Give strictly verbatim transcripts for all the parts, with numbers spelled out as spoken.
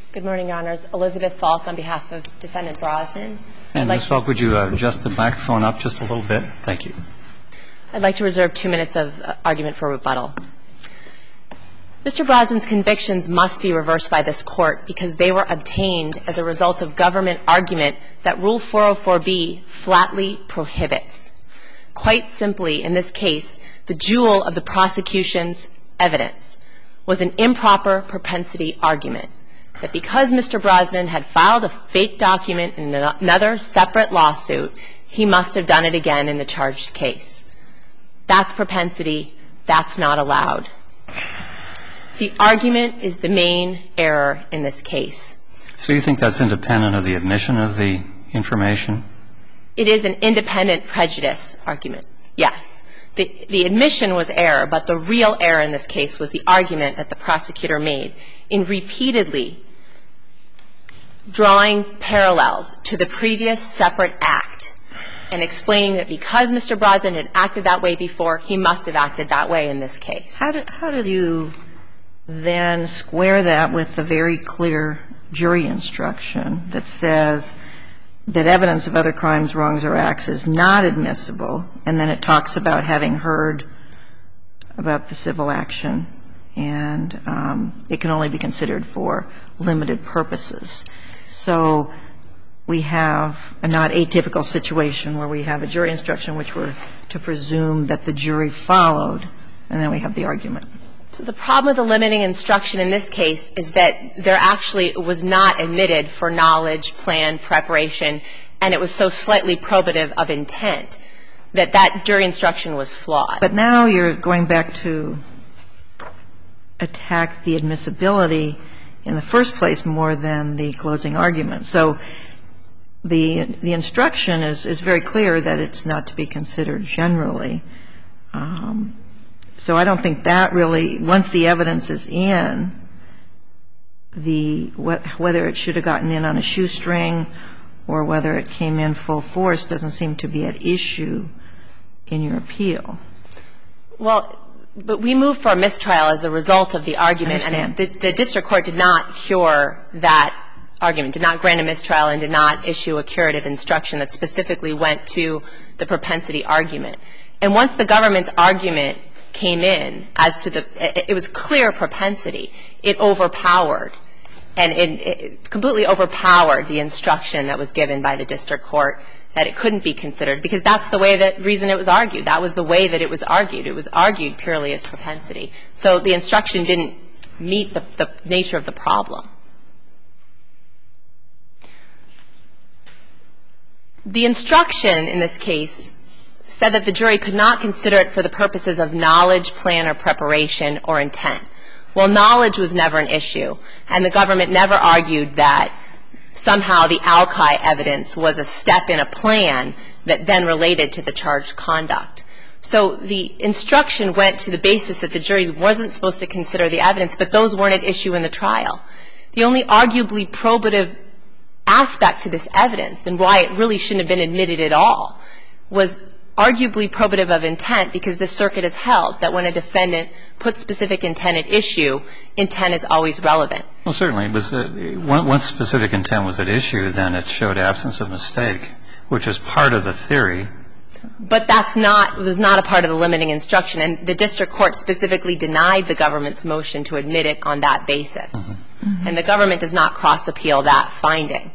Good morning, Your Honors. Elizabeth Falk on behalf of Defendant Brosnan. And like Miz Falk, would you uh, adjust the microphone up just a little bit? Thank you. I'd like to reserve two minutes of uh, argument for rebuttal. Mister Brosnan's convictions must be reversed by this Court because they were obtained as a result of government argument that Rule four oh four B flatly prohibits. Quite simply, in this case, the jewel of the prosecution's evidence was an improper propensity argument that because Mister Brosnan had filed a fake document in another separate lawsuit, he must have done it again in the charged case. That's propensity. That's not allowed. The argument is the main error in this case. So you think that's independent of the admission of the information? It is an independent prejudice argument, yes. The, the admission was error, but the real error in this case was the argument that the prosecutor made in repeatedly drawing parallels to the previous separate act and explaining that because Mister Brosnan had acted that way before, he must have acted that way in this case. How do, how do you then square that with the very clear jury instruction that says that evidence of other crimes, wrongs, or acts is not admissible, and then it talks about having heard about the civil action, and um, it can only be considered for limited purposes? So we have a not atypical situation where we have a jury instruction which we're to presume that the jury followed, and then we have the argument. So the problem with the limiting instruction in this case is that there actually was not admitted for knowledge, plan, preparation, and it was so slightly probative of intent that that jury instruction was flawed. But now you're going back to attack the admissibility in the first place more than the closing argument. So the the instruction is, is very clear that it's not to be considered generally. Um, so I don't think that really, once the evidence is in, the whether it should have gotten in on a shoestring or whether it came in full force doesn't seem to be at issue in your appeal. Well, but we moved for a mistrial as a result of the argument, and the, the district court did not cure that argument, did not grant a mistrial, and did not issue a curative instruction that specifically went to the propensity argument. And once the government's argument came in as to the – it was clear propensity, it overpowered, and it, it completely overpowered the instruction that was given by the district court that it couldn't be considered, because that's the way that reason it was argued. That was the way that it was argued. It was argued purely as propensity. So the instruction didn't meet the, the nature of the problem. The instruction in this case said that the jury could not consider it for the purposes of knowledge, plan, or preparation, or intent. Well, knowledge was never an issue, and the government never argued that somehow the Alki evidence was a step in a plan that then related to the charged conduct. So the instruction went to the basis that the jury wasn't supposed to consider the evidence, but those weren't at issue in the trial. The only arguably probative aspect to this evidence, and why it really shouldn't have been admitted at all, was arguably probative of intent, because the circuit has held that when a defendant puts specific intent at issue, intent is always relevant. Well, certainly. It was, uh, once specific intent was at issue, then it showed absence of mistake, which is part of the theory. But that's not, was not a part of the limiting instruction, and the district court specifically denied the government's motion to admit it on that basis. Mm-hmm. Mm-hmm. And the government does not cross-appeal that finding.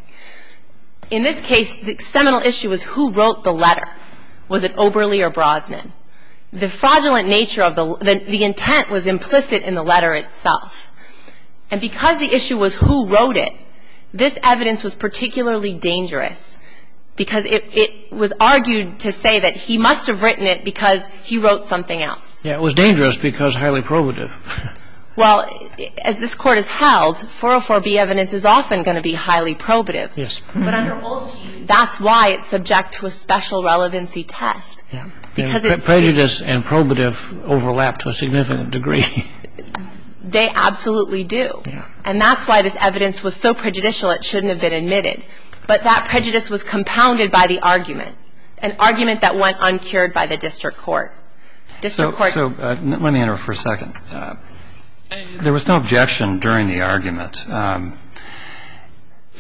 In this case, the seminal issue was who wrote the letter. Was it Oberle or Brosnan? The fraudulent nature of the, the, the intent was implicit in the letter itself. And because the issue was who wrote it, this evidence was particularly dangerous because it, it was argued to say that he must have written it because he wrote something else. Yeah, it was dangerous because highly probative. Well, as this Court has held, four oh four B evidence is often going to be highly probative. Yes. But under Old Chief, that's why it's subject to a special relevancy test. Yeah. Because pre- it's prejudice and probative overlap to a significant degree. They absolutely do. Yeah. And that's why this evidence was so prejudicial it shouldn't have been admitted. But that prejudice was compounded by the argument, an argument that went uncured by the district court. District so, court. So uh, let me interrupt for a second. Uh, there was no objection during the argument. Um,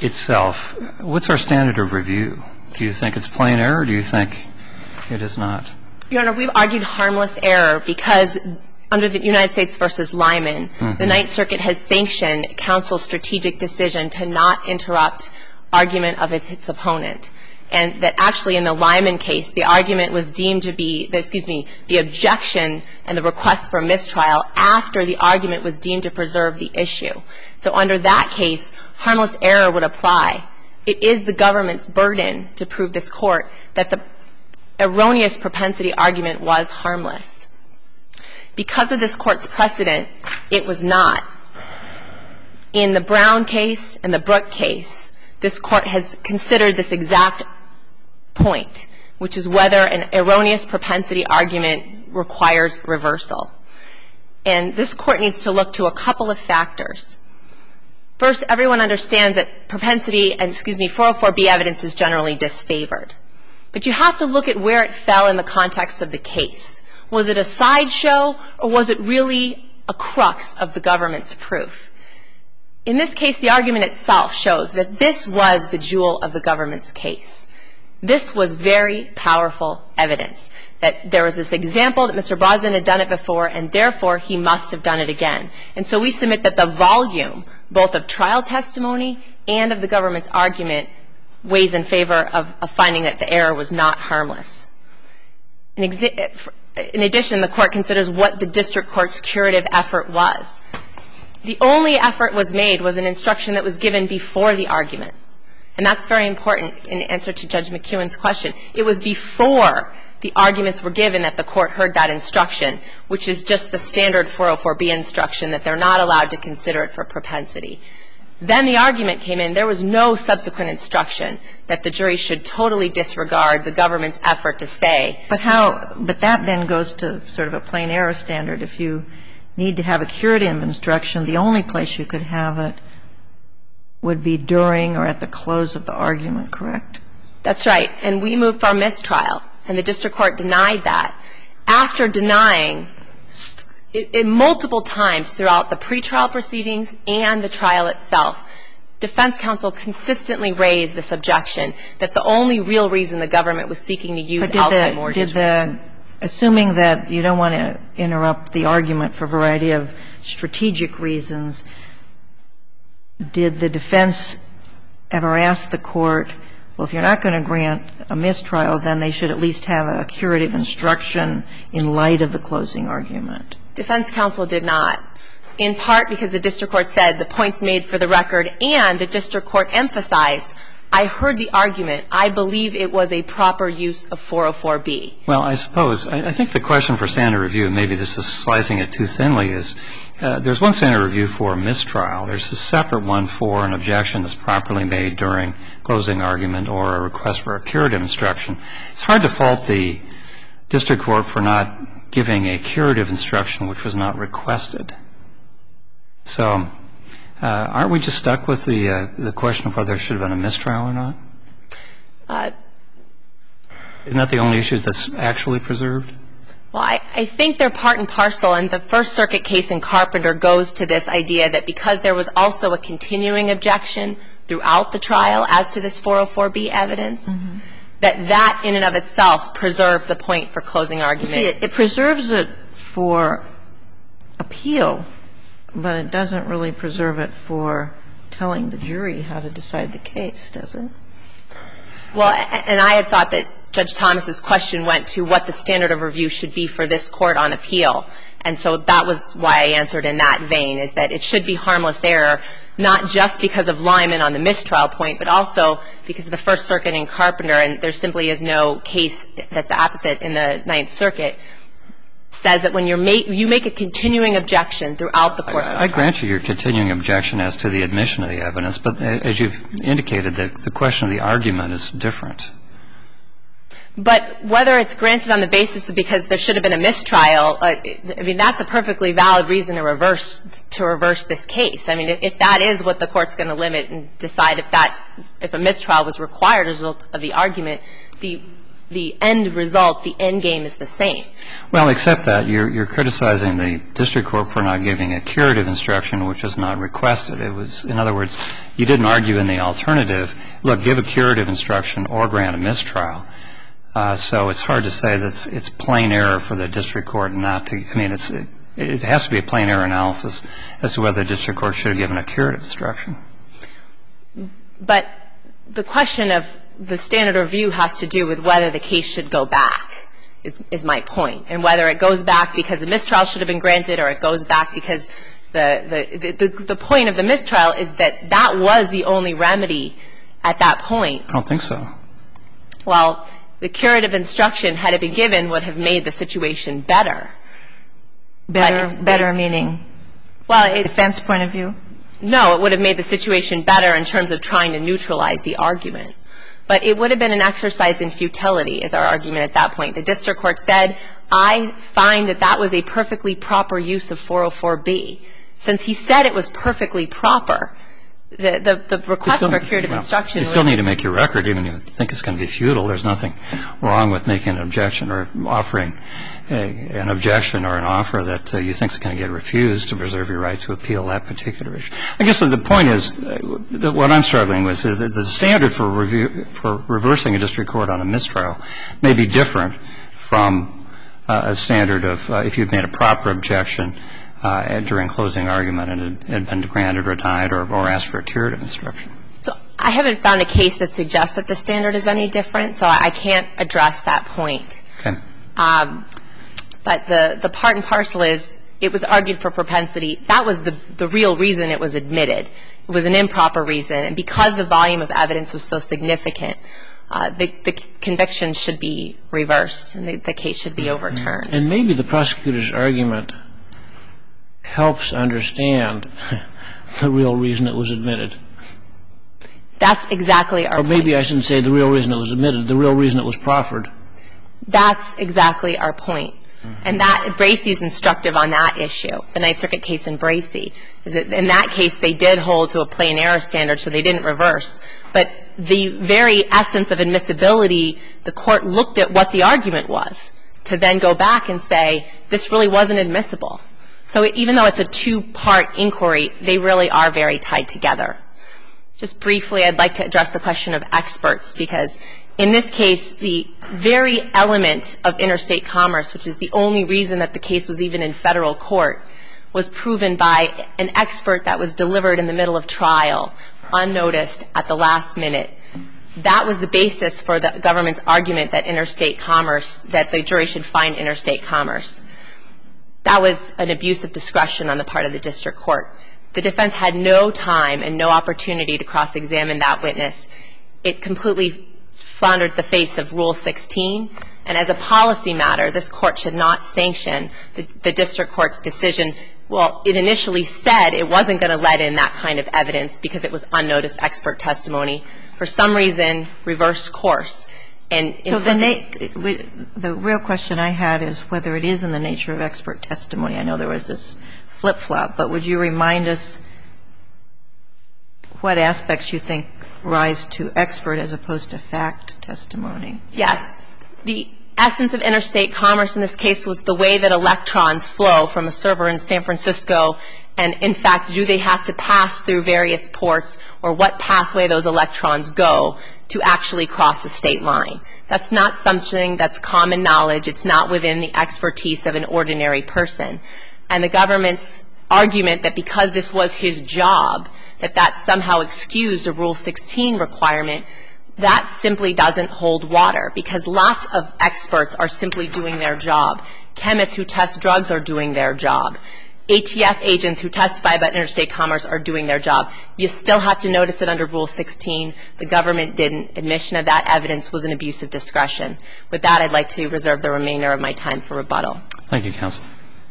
itself, what's our standard of review? Do you think it's plain error, or do you think it is not? Your Honor, we've argued harmless error because under the United States versus Lyman, mm-hmm. the Ninth Circuit has sanctioned counsel's strategic decision to not interrupt argument of its, its opponent. And that actually in the Lyman case, the argument was deemed to be, excuse me, the objection and the request for mistrial after the argument was deemed to preserve the issue. So under that case, harmless error would apply. It is the government's burden to prove this court that the erroneous propensity argument was harmless. Because of this court's precedent, it was not. In the Brown case and the Brooke case, this court has considered this exact point, which is whether an erroneous propensity argument requires reversal. And this court needs to look to a couple of factors. First, everyone understands that propensity and, excuse me, four oh four B evidence is generally disfavored. But you have to look at where it fell in the context of the case. Was it a sideshow, or was it really a crux of the government's proof? In this case, the argument itself shows that this was the jewel of the government's case. This was very powerful evidence, that there was this example that Mister Brosnan had done it before, and therefore he must have done it again. And so we submit that the volume, both of trial testimony and of the government's argument, weighs in favor of, of finding that the error was not harmless. In, exi- in addition, the court considers what the district court's curative effort was. The only effort was made was an instruction that was given before the argument. And that's very important in answer to Judge McEwen's question. It was before the arguments were given that the court heard that instruction, which is just the standard four oh four B instruction that they're not allowed to consider it for propensity. Then the argument came in. There was no subsequent instruction that the jury should totally disregard the government's effort to say. But how – but that then goes to sort of a plain error standard. If you need to have a curative instruction, the only place you could have it would be during or at the close of the argument, correct? That's right. And we moved for a mistrial, and the district court denied that. After denying it, it multiple times throughout the pretrial proceedings and the trial itself, defense counsel consistently raised this objection that the only real reason the government was seeking to use outright mortgage. Did the – assuming that you don't want to interrupt the argument for a variety of strategic reasons, did the defense ever ask the court, well, if you're not going to grant a mistrial, then they should at least have a curative instruction in light of the closing argument? Defense counsel did not, in part because the district court said the points made for the record, and the district court emphasized, I heard the argument. I believe it was a proper use of four oh four B. Well, I suppose – I think the question for standard review, and maybe this is slicing it too thinly, is uh, there's one standard review for a mistrial. There's a separate one for an objection that's properly made during closing argument or a request for a curative instruction. It's hard to fault the district court for not giving a curative instruction which was not requested. So uh, aren't we just stuck with the uh, the question of whether there should have been a mistrial or not? Uh, Isn't that the only issue that's actually preserved? Well, I, I think they're part and parcel, and the First Circuit case in Carpenter goes to this idea that because there was also a continuing objection throughout the trial as to this four oh four B evidence, mm-hmm. that that in and of itself preserved the point for closing argument. See, it, it preserves it for appeal, but it doesn't really preserve it for telling the jury how to decide the case, does it? Well, and I had thought that Judge Thomas's question went to what the standard of review should be for this court on appeal. And so that was why I answered in that vein, is that it should be harmless error, not just because of Lyman on the mistrial point, but also because of the First Circuit in Carpenter, and there simply is no case that's opposite in the Ninth Circuit, says that when you're make, you make a continuing objection throughout the course of the trial. I grant you your continuing objection as to the admission of the evidence, but as you've indicated, the, the question of the argument is different. But whether it's granted on the basis of because there should have been a mistrial, uh, I mean, that's a perfectly valid reason to reverse to reverse this case. I mean, if that is what the court's going to limit and decide if that if a mistrial was required as a result of the argument, the the end result, the end game is the same. Well, except that you're, you're criticizing the district court for not giving a curative instruction, which was not requested. It was, in other words, you didn't argue in the alternative, look, give a curative instruction or grant a mistrial. Uh, so it's hard to say that it's, it's plain error for the district court not to, I mean, it's, it, it has to be a plain error analysis as to whether the district court should have given a curative instruction. But the question of the standard review has to do with whether the case should go back, is, is my point, and whether it goes back because a mistrial should have been granted or it goes back because the, the, the, the point of the mistrial is that that was the only remedy at that point. I don't think so. Well, the curative instruction, had it been given, would have made the situation better. Better, better meaning? Well, it, defense point of view? No, it would have made the situation better in terms of trying to neutralize the argument. But it would have been an exercise in futility, is our argument at that point. The district court said, I find that that was a perfectly proper use of four oh four B. Since he said it was perfectly proper, the, the, the request for curative well, instruction You still need to make your record, even if you think it's going to be futile. There's nothing wrong with making an objection or offering a, an objection or an offer that uh, you think is going to get refused to preserve your right to appeal that particular issue. I guess the point is, uh, that what I'm struggling with is that the standard for review, for reversing a district court on a mistrial may be different from uh, a standard of uh, if you've made a proper objection uh, during closing argument and it had been granted or denied or, or asked for a curative instruction. So I haven't found a case that suggests that the standard is any different, so I can't address that point. Okay. Um, but the, the part and parcel is it was argued for propensity. That was the, the real reason it was admitted. It was an improper reason. And because the volume of evidence was so significant, uh, the, the conviction should be reversed and the, the case should be overturned. And maybe the prosecutor's argument helps understand the real reason it was admitted. That's exactly our or point. Or maybe I shouldn't say the real reason it was admitted, the real reason it was proffered. That's exactly our point. Mm-hmm. And that, Bracey is instructive on that issue, the Ninth Circuit case in Bracey. Is that in that case, they did hold to a plain error standard, so they didn't reverse. But the very essence of admissibility, the court looked at what the argument was to then go back and say, this really wasn't admissible. So even though it's a two-part inquiry, they really are very tied together. Just briefly, I'd like to address the question of experts, because in this case, the very element of interstate commerce, which is the only reason that the case was even in federal court, was proven by an expert that was delivered in the middle of trial, unnoticed at the last minute. That was the basis for the government's argument that interstate commerce, that the jury should find interstate commerce. That was an abuse of discretion on the part of the district court. The defense had no time and no opportunity to cross-examine that witness. It completely floundered the face of Rule sixteen. And as a policy matter, this court should not sanction the, the district court's decision. Well, it initially said it wasn't going to let in that kind of evidence because it was unnoticed expert testimony. For some reason, reversed course. And so the, na- the real question I had is whether it is in the nature of expert testimony. I know there was this flip-flop, but would you remind us what aspects you think rise to expert as opposed to fact testimony? Yes. The essence of interstate commerce in this case was the way that electrons flow from a server in San Francisco, and in fact, do they have to pass through various ports, or what pathway those electrons go to actually cross a state line. That's not something that's common knowledge. It's not within the expertise of an ordinary person. And the government's argument that because this was his job, that that somehow excused a Rule sixteen requirement, that simply doesn't hold water, because lots of experts are simply doing their job. Chemists who test drugs are doing their job. A T F agents who testify about interstate commerce are doing their job. You still have to notice it under Rule sixteen. The government didn't. Admission of that evidence was an abuse of discretion. With that, I'd like to reserve the remainder of my time for rebuttal. Thank you, counsel.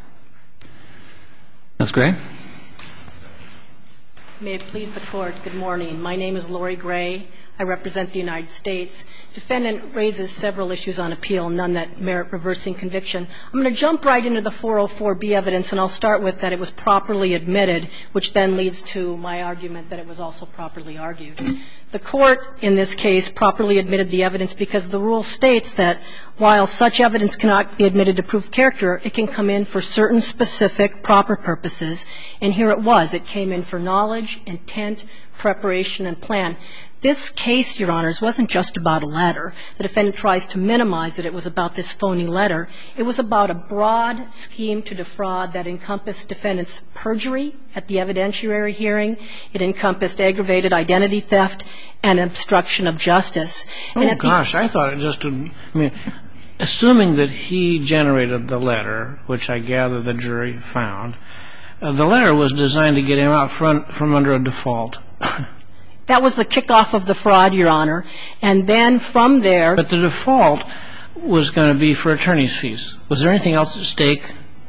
Miz Gray. May it please the Court, good morning. My name is Lori Gray. I represent the United States. Defendant raises several issues on appeal, none that merit reversing conviction. I'm going to jump right into the four oh four B evidence, and I'll start with that it was properly admitted, which then leads to my argument that it was also properly argued. The Court in this case properly admitted the evidence because the rule states that while such evidence cannot be admitted to prove character, it can come in for certain specific proper purposes, and here it was. It came in for knowledge, intent, preparation, and plan. This case, Your Honors, wasn't just about a letter. The defendant tries to minimize that it was about this phony letter. It was about a broad scheme to defraud that encompassed defendant's perjury at the evidentiary hearing. It encompassed aggravated identity theft and obstruction of justice. Oh, gosh, I thought it just, I mean, assuming that he generated the letter, which I gather the jury found, uh, the letter was designed to get him out front from under a default. That was the kickoff of the fraud, Your Honor. And then from there. But the default was going to be for attorney's fees. Was there anything else at stake?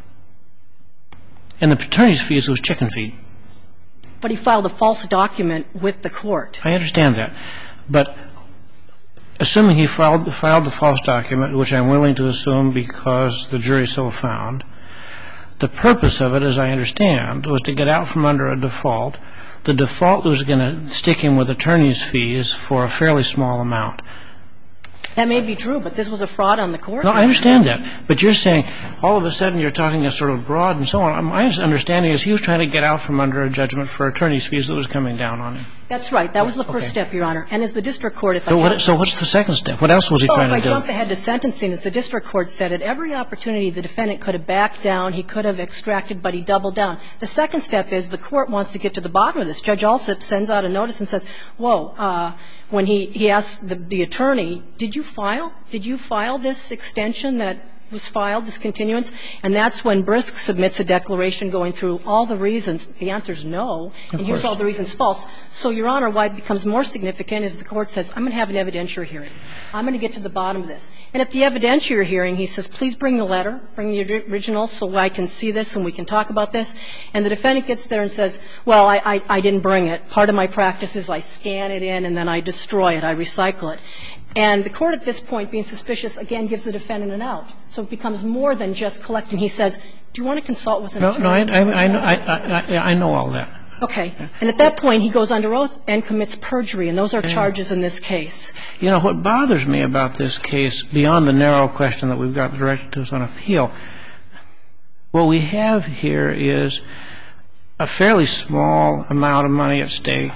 And the attorney's fees was chicken feed. But he filed a false document with the Court. I understand that. But assuming he filed, filed the false document, which I'm willing to assume because the jury so found, the purpose of it, as I understand, was to get out from under a default. The default was going to stick him with attorney's fees for a fairly small amount. That may be true, but this was a fraud on the Court. No, I understand that. But you're saying all of a sudden you're talking a sort of broad and so on. My understanding is he was trying to get out from under a judgment for attorney's fees that was coming down on him. That's right. That was the first okay. step, Your Honor. And as the district court, if I so, jump, what, so what's the second step? What else was he so trying to do? if I jump ahead to sentencing, as the district court said, at every opportunity the defendant could have backed down, he could have extracted, but he doubled down. The second step is the Court wants to get to the bottom of this. Judge Alsip sends out a notice and says, whoa, uh, when he, he asked the, the attorney, did you file? Did you file this extension that was filed, this continuance? And that's when Brisk submits a declaration going through all the reasons. The answer is no. And here's all the reasons false. So, Your Honor, why it becomes more significant is the Court says, I'm going to have an evidentiary hearing. I'm going to get to the bottom of this. And at the evidentiary hearing, he says, please bring the letter, bring the original so I can see this and we can talk about this. And the defendant gets there and says, well, I, I, I didn't bring it. Part of my practice is I scan it in and then I destroy it. I recycle it. And the Court at this point, being suspicious, again gives the defendant an out. So it becomes more than just collecting. He says, do you want to consult with an attorney? No, no, I, I, I, know, I, I, I know all that. Okay. And at that point, he goes under oath and commits perjury, and those are charges in this case. You know, what bothers me about this case, beyond the narrow question that we've got directed to us on appeal, what we have here is a fairly small amount of money at stake.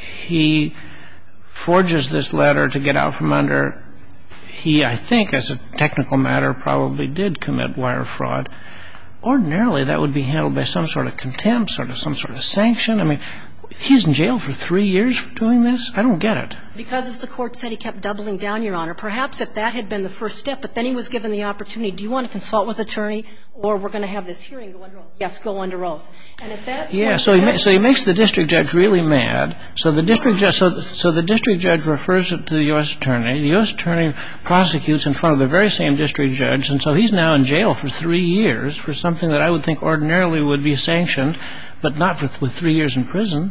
He forges this letter to get out from under. He, I think, as a technical matter, probably did commit wire fraud. Ordinarily, that would be handled by some sort of contempt, sort of some sort of sanction. I mean, he's in jail for three years for doing this? I don't get it. Because, as the Court said, he kept doubling down, Your Honor. Perhaps if that had been the first step, but then he was given the opportunity, do you want to consult with an attorney or we're going to have this hearing go under oath? Yes, go under oath. And at that point, yeah, so he, ma- so he makes the district judge really mad. So the district judge, so, so the district judge refers it to the U S attorney. The U S attorney prosecutes in front of the very same district judge, and so he's now in jail for three years for something that I would think ordinarily would be sanctioned, but not for, with three years in prison.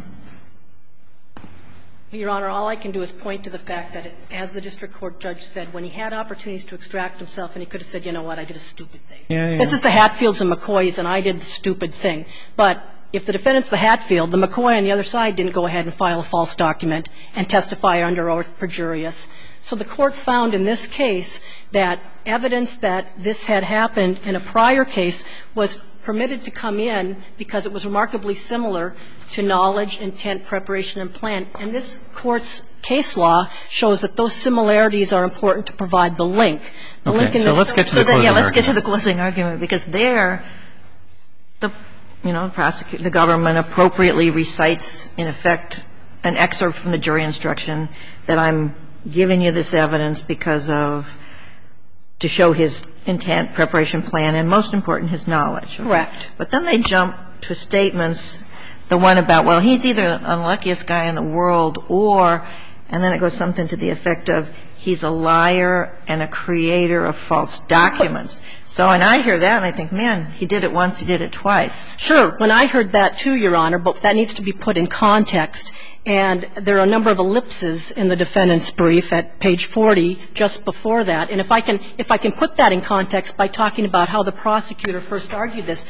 Your Honor, all I can do is point to the fact that, it, as the district court judge said, when he had opportunities to extract himself, and he could have said, you know what, I did a stupid thing. Yeah, yeah. This is the Hatfields and McCoys, and I did the stupid thing. But if the defendant's the Hatfield, the McCoy on the other side didn't go ahead and file a false document and testify under oath perjurious. So the Court found in this case that evidence that this had happened in a prior case was permitted to come in because it was remarkably similar to knowledge, intent, preparation, and plan. And this Court's case law shows that those similarities are important to provide the link. The okay, link in so this let's get to the so then, closing yeah, let's argument. get to the closing argument, because there, the, you know, prosecute, the government appropriately recites, in effect, an excerpt from the jury instruction that I'm giving you this evidence because of, to show his intent, preparation, plan, and most important, his knowledge. Correct. But then they jump to statements, the one about, well, he's either the unluckiest guy in the world or, and then it goes something to the effect of, he's a liar and a creator of false documents. So, and I hear that and I think, man, he did it once, he did it twice. Sure. When I heard that too, Your Honor, but that needs to be put in context. And there are a number of ellipses in the defendant's brief at page forty, just before that. And if I can, if I can put that in context by talking about how the prosecutor first argued this,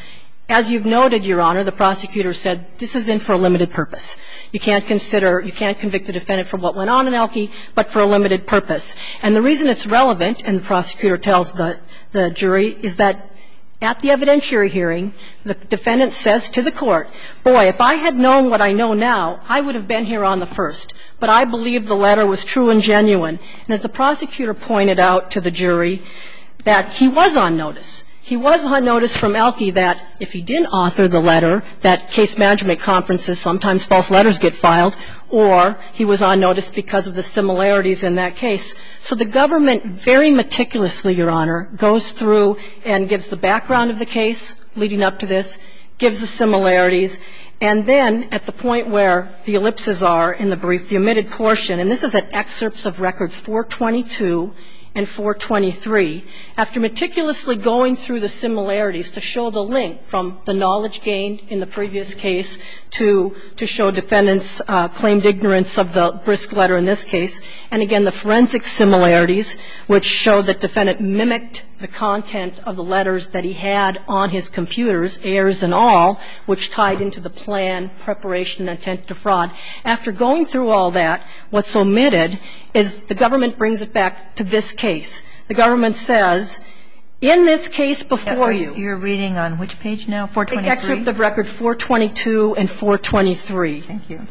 As you've noted, Your Honor, the prosecutor said this is in for a limited purpose. You can't consider, you can't convict the defendant for what went on in Elkey, but for a limited purpose. And the reason it's relevant, and the prosecutor tells the, the jury, is that at the evidentiary hearing, the defendant says to the court, boy, if I had known what I know now, I would have been here on the first. But I believe the letter was true and genuine. And as the prosecutor pointed out to the jury, that he was on notice. He was on notice from Elkey that if he didn't author the letter, that case management conferences, sometimes false letters get filed, or he was on notice because of the similarities in that case. So the government very meticulously, Your Honor, goes through and gives the background of the case leading up to this, gives the similarities, and then at the point where the ellipses are in the brief, the omitted portion, and this is at excerpts of record four twenty-two and four twenty-three, after meticulously going through the similarities to show the link from the knowledge gained in the previous case to, to show defendants' uh, claimed ignorance of the Brisk letter in this case, and again, the forensic similarities, which show that defendant mimicked the content of the letters that he had on his computers, heirs and all, which tied into the plan, preparation, and intent to defraud. After going through all that, what's omitted is the government brings it back to this case. The government says, in this case before you. You're reading on which page now? four twenty-three? Excerpt of record four twenty-two and four twenty-three. Thank you.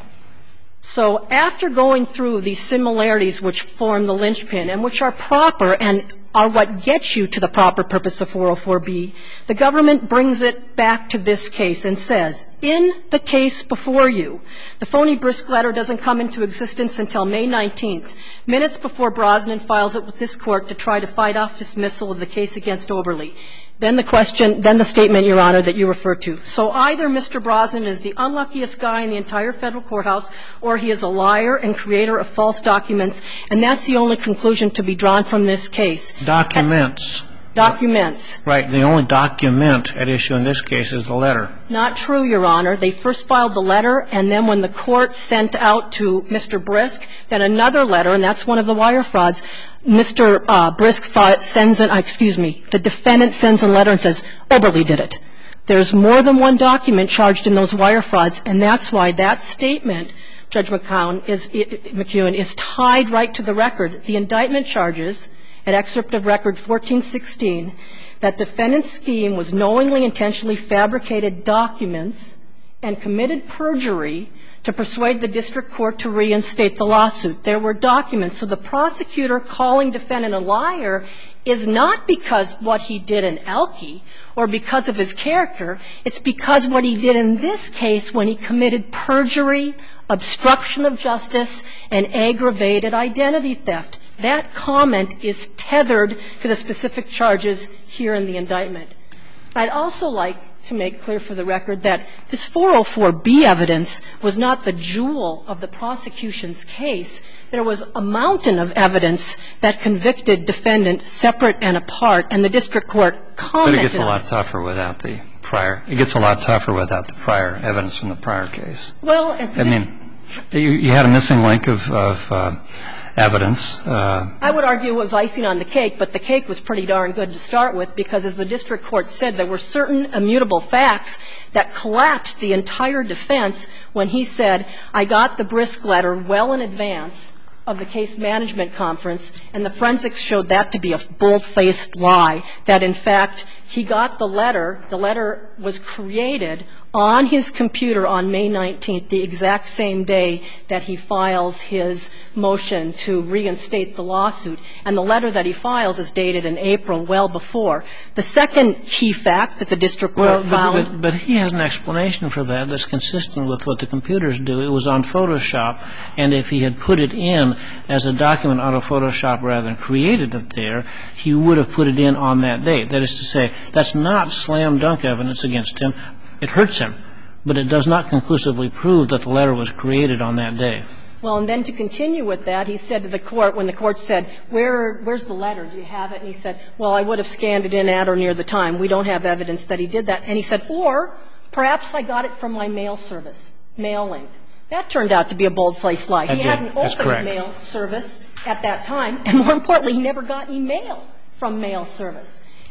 So after going through these similarities which form the linchpin and which are proper and are what gets you to the proper purpose of four oh four B, the government brings it back to this case and says, in the case before you, the phony Brisk letter doesn't come into existence until May nineteenth, minutes before Brosnan files it with this court to try to fight off dismissal of the case against Oberle. Then the question, then the statement, Your Honor, that you refer to. So either Mister Brosnan is the unluckiest guy in the entire federal courthouse, or he is a liar and creator of false documents, and that's the only conclusion to be drawn from this case. Documents. Documents. Right. The only document at issue in this case is the letter. Not true, Your Honor. They first filed the letter, and then when the court sent out to Mister Brisk, then another letter, and that's one of the wire frauds, Mister Uh, Brisk sends an, excuse me, the defendant sends a letter and says, Oberle did it. There's more than one document charged in those wire frauds, and that's why that statement, Judge McCown, is, McEwen, is tied right to the record. The indictment charges, at excerpt of record fourteen sixteen, that defendant's scheme was knowingly, intentionally fabricated documents and committed perjury to persuade the district court to reinstate the lawsuit. There were documents. So the prosecutor calling defendant a liar is not because what he did in Elkey or because of his character. It's because what he did in this case when he committed perjury, obstruction of justice, and aggravated identity theft. That comment is tethered to the specific charges here in the indictment. I'd also like to make clear for the record that this four oh four B evidence was not the jewel of the prosecution's case. There was a mountain of evidence that convicted defendant separate and apart, and the district court commented on it. But it gets a lot tougher without the prior. It gets a lot tougher without the prior evidence from the prior case. Well, as the I mean, you, you had a missing link of, of uh, evidence. Uh, I would argue it was icing on the cake, but the cake was pretty darn good to start with because, as the district court said, there were certain immutable facts that collapsed the entire defense when he said, I got the Brisk letter well in advance of the case management conference, and the forensics showed that to be a bold-faced lie, that, in fact, he got the letter. The letter was created on his computer on May nineteenth, the exact same day that he files his motion to reinstate the lawsuit. And the letter that he files is dated in April, well before. The second key fact that the district court well, found. But, but he has an explanation for that that's consistent with what the computers do. It was on Photoshop, and if he had put it in as a document out of Photoshop rather than created it there, he would have put it in on that date. That is to say, that's not slam dunk evidence against him. It hurts him, but it does not conclusively prove that the letter was created on that day. Well, and then to continue with that, he said to the court, when the court said, Where, where's the letter? Do you have it? And he said, well, I would have scanned it in at or near the time. We don't have evidence that he did that. And he said, or perhaps I got it from my mail service, mail link. That turned out to be a bold-faced lie. He hadn't opened mail service at that time, and more importantly, he never got any mail from mail service.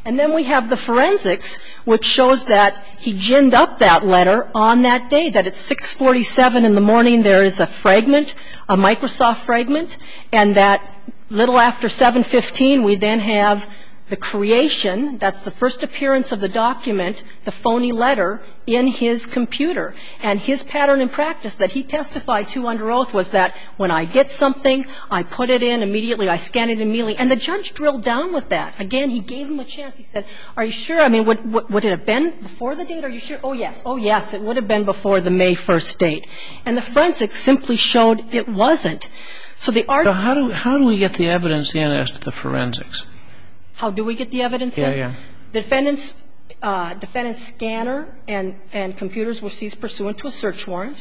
And then we have the forensics, which shows that he ginned up that letter on that day, that at six forty-seven in the morning there is a fragment, a Microsoft fragment, and that little after seven fifteen we then have the creation, that's the first appearance of the document, the phony letter, in his computer. And his pattern in practice that he testified to under oath was that when I get something, I put it in immediately, I scan it immediately. And the judge drilled down with that. Again, he gave him a chance. He said, are you sure? I mean, would, would, would it have been before the date? Are you sure? Oh, yes. Oh, yes, it would have been before the May first date. And the forensics simply showed it wasn't. So the argument. So how do, how do we get the evidence in as to the forensics? How do we get the evidence in? Yeah, yeah. Defendant's, uh, defendant's scanner and, and computers were seized pursuant to a search warrant.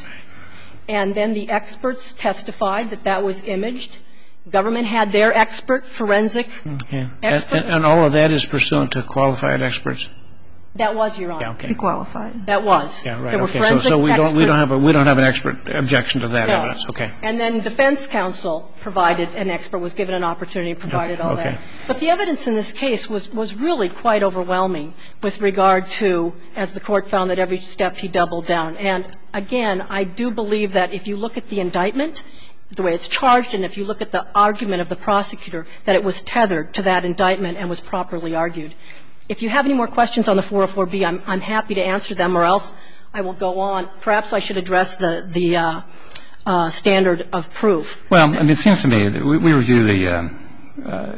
And then the experts testified that that was imaged. Government had their expert, forensic Okay. expert. And, and all of that is pursuant to qualified experts? That was, Your Honor. Yeah, okay. Be qualified. That was. Yeah, right. There were Okay. So, forensic so we don't we don't experts. have a we don't have an expert objection to that No. evidence. Okay. And then defense counsel provided an expert, was given an opportunity, provided all Okay. that. But the evidence in this case was, was really quite overwhelming with regard to, as the court found, that every step he doubled down. And again, I do believe that if you look at the indictment, the way it's charged, and if you look at the argument of the prosecutor, that it was tethered to that indictment and was properly argued. If you have any more questions on the four oh four B, I'm, I'm happy to answer them, or else I will go on. Perhaps I should address the, the uh, uh, standard of proof. Well, I mean, it seems to me that we, we review the uh, uh,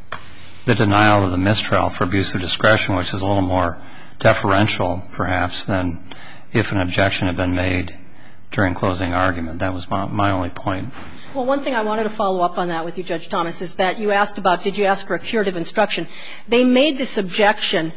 the denial of the mistrial for abuse of discretion, which is a little more deferential, perhaps, than if an objection had been made during closing argument. That was my, my only point. Well, one thing I wanted to follow up on that with you, Judge Thomas, is that you asked about, did you ask for a curative instruction? They made this objection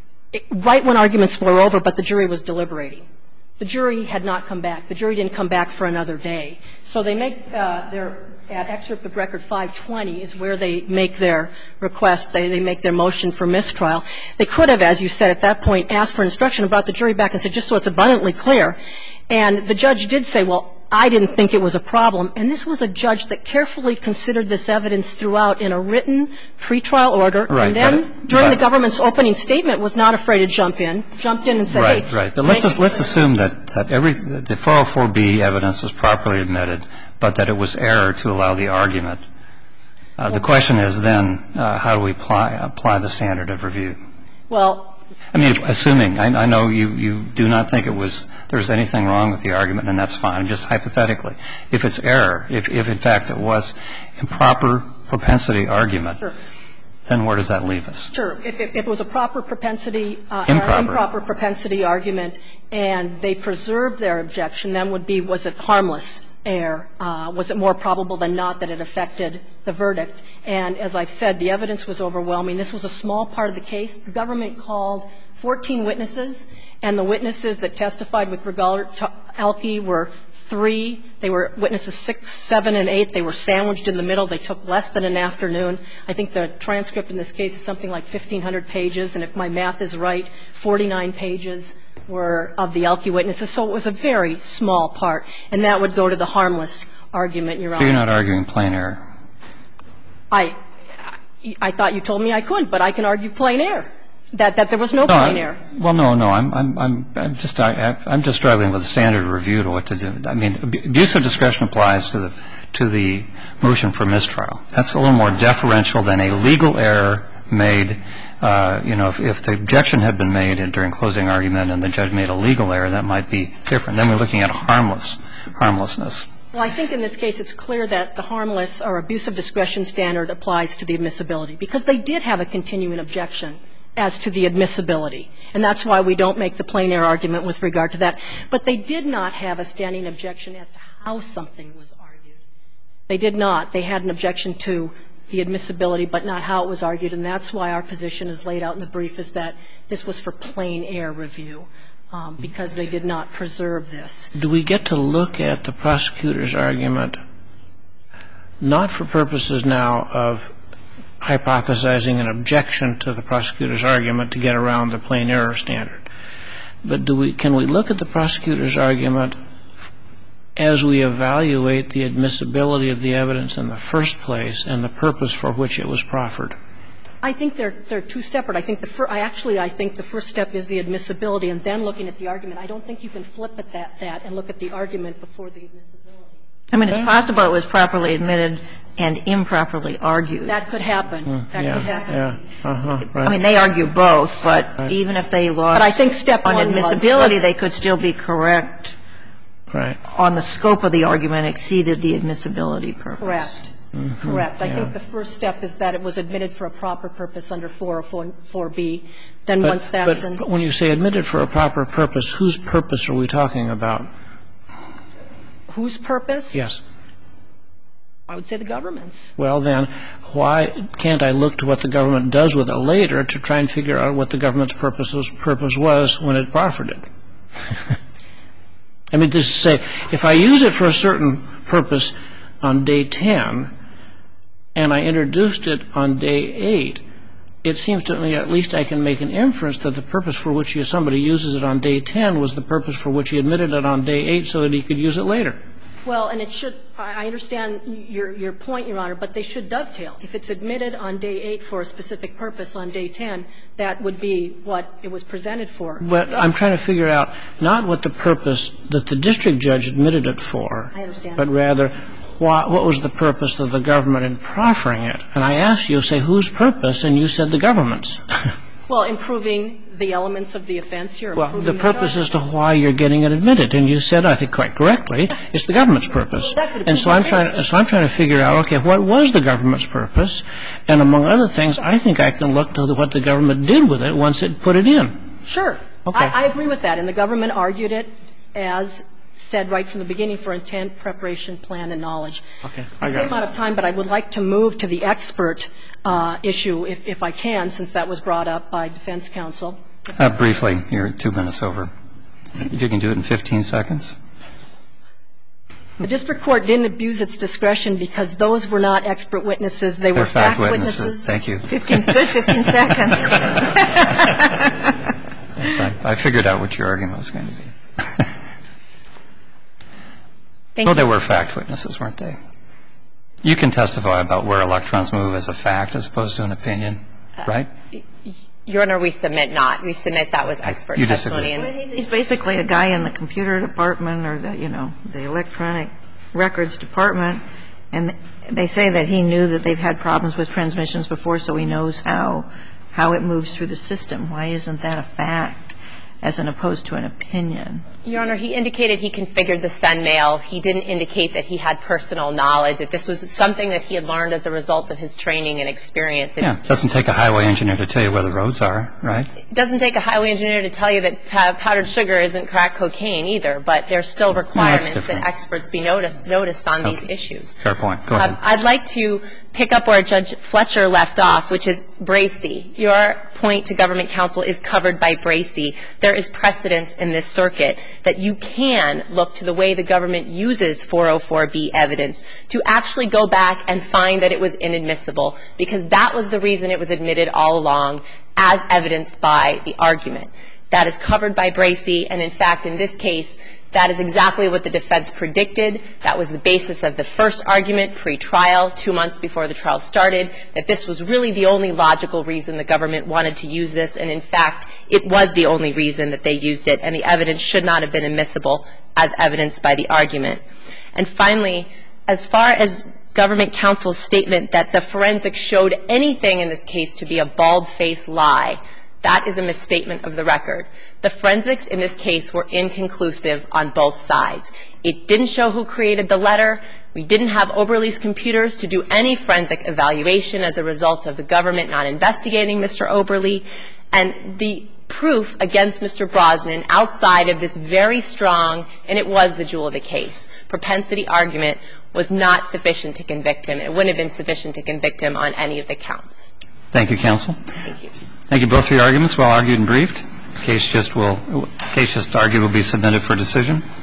right when arguments were over, but the jury was deliberating. The jury had not come back. The jury didn't come back for another day. So they make uh, their, at excerpt of record five twenty is where they make their request, they, they make their motion for mistrial. They could have, as you said, at that point, asked for instruction and brought the jury back and said, just so it's abundantly clear. And the judge did say, well, I didn't think it was a problem. And this was a judge that carefully considered this evidence throughout in a written pretrial order. Right. And then But, during but, the government's opening statement was not afraid to jump in, jumped in and said, right, hey. Right, But let's, just, let's assume that, that every, the four oh four B evidence was properly admitted, but that it was error to allow the argument. Uh, the question is then, uh, how do we apply, apply the standard of review? Well, I mean, assuming, I, I know you, you do not think it was, there's anything wrong with the argument, and that's fine, just hypothetically. If it's error, if, if in fact it was improper propensity argument, sure. then where does that leave us? Sure. If it, if it was a proper propensity, uh, Improper. or improper propensity argument, and they preserved their objection, then would be, was it harmless error? Uh, was it more probable than not that it affected the verdict? And as I've said, the evidence was overwhelming. This was a small part of the case. The government called fourteen witnesses, and the witnesses that testified with regard to Elke were three. They were witnesses six, seven, and eight. They were sandwiched in the middle. They took less than an afternoon. I think the transcript in this case is something like fifteen hundred pages, and if my math is right, forty-nine pages were of the Elke witnesses. So it was a very small part, and that would go to the harmless argument, Your Honor. So you're not arguing plain error? I, I thought you told me I couldn't, but I can argue plain error, that, that there was no, no plain error. Well, no, no. I'm, I'm, I'm, I'm just, I, I'm just struggling with the standard review to what to do. I mean, abuse of discretion applies to the, to the motion for mistrial. That's a little more deferential than a legal error made. Uh, you know, if, if the objection had been made during closing argument and the judge made a legal error, that might be different. Then we're looking at harmless, harmlessness. Well, I think in this case it's clear that the harmless or abuse of discretion standard applies to the admissibility, because they did have a continuing objection as to the admissibility. And that's why we don't make the plain error argument with regard to that. But they did not have a standing objection as to how something was argued. They did not. They had an objection to the admissibility, but not how it was argued. And that's why our position is laid out in the brief, is that this was for plain error review, um, because they did not preserve this. Do we get to look at the prosecutor's argument not for purposes now of hypothesizing an objection to the prosecutor's argument to get around the plain error standard, but do we, can we look at the prosecutor's argument as we evaluate the admissibility of the evidence in the first place and the purpose for which it was proffered? I think they're they're two separate. I think the fir- I actually I think the first step is the admissibility and then looking at the argument. I don't think you can flip it that that and look at the argument before the admissibility. I mean, it's possible it was properly admitted and improperly argued. That could happen. That yeah, could happen. Yeah. Uh-huh. Right. I mean, they argue both, but Right. even if they lost But I think step on one was- admissibility, they could still be correct Right. on the scope of the argument exceeded the admissibility purpose. Correct. Mm-hmm. Correct. I Yeah. think the first step is that it was admitted for a proper purpose under four oh four B. Then But, once that's but, in. but when you say admitted for a proper purpose, whose purpose are we talking about? Whose purpose? Yes. I would say the government's. Well, then, why can't I look to what the government does with it later to try and figure out what the government's purpose was, purpose was when it proffered it? I mean, this is to say, if I use it for a certain purpose on day ten, and I introduced it on day eight, it seems to me at least I can make an inference that the purpose for which you, somebody uses it on day ten was the purpose for which he admitted it on day eight so that he could use it later. Well, and it should – I understand your, your point, Your Honor, but they should dovetail. If it's admitted on day eight for a specific purpose on day ten, that would be what it was presented for. But I'm trying to figure out not what the purpose that the district judge admitted it for. I understand. But rather, what, what was the purpose of the government in proffering it? And I asked you, say, whose purpose? And you said the government's. Well, improving the elements of the offense here. Well, the purpose as to why you're getting it admitted. And you said, I think quite correctly, it's the government's purpose. Well, that could and so I'm trying, so I'm trying to figure out, okay, what was the government's purpose? And among other things, I think I can look to what the government did with it once it put it in. Sure. Okay. I, I agree with that. And the government argued it as said right from the beginning for intent, preparation, plan, and knowledge. Okay. I got I'm out of time, but I would like to move to the expert uh, issue, if, if I can, since that was brought up by defense counsel. Uh, briefly, you're two minutes over. If you can do it in fifteen seconds. The district court didn't abuse its discretion because those were not expert witnesses. They were They're fact, fact witnesses. witnesses. Thank you. fifteen, good fifteen seconds. Yes, I, I figured out what your argument was going to be. Thank well, you. they were fact witnesses, weren't they? You can testify about where electrons move as a fact as opposed to an opinion, right? Your Honor, we submit not. We submit that was expert You testimony. disagree. And He's, he's basically a guy in the computer department or the, you know, the electronic records department, and they say that he knew that they've had problems with transmissions before, so he knows how how it moves through the system. Why isn't that a fact as opposed to an opinion? Your Honor, he indicated he configured the send mail. He didn't indicate that he had personal knowledge, that this was something that he had learned as a result of his training and experience. It's, Yeah, it doesn't take a highway engineer to tell you where the roads are, right? It doesn't take a highway engineer to tell you that uh, powdered sugar isn't crack cocaine either, but there's still requirements that different. experts be noti- noticed on Okay. these issues. Fair point. Go ahead. Um, I'd like to pick up where Judge Fletcher left off, which is Bracey. Your point to government counsel is covered by Bracey. There is precedence in this circuit that you can look to the way the government uses four oh four B evidence to actually go back and find that it was inadmissible, because that was the reason it was admitted all along, as evidenced by the argument. That is covered by Bracey, and in fact, in this case, that is exactly what the defense predicted. That was the basis of the first argument pre-trial, two months before the trial started, that this was really the only logical reason the government wanted to use this, and in fact, it was the only reason that they used it, and the evidence should not have been admissible as evidenced by the argument. And finally, as far as government counsel's statement that the forensics showed anything in this case to be a bald-faced lie, that is a misstatement of the record. The forensics in this case were inconclusive on both sides. It didn't show who created the letter. We didn't have Oberle's computers to do any forensic evaluation as a result of the government not investigating Mister Oberle. And the proof against Mister Brosnan outside of this very strong, and it was the jewel of the case, propensity argument was not sufficient to convict him. It wouldn't have been sufficient to convict him on any of the counts. Thank you, counsel. Thank you. Thank you both for your arguments. Well argued and briefed. Case just will, case just argued will be submitted for decision.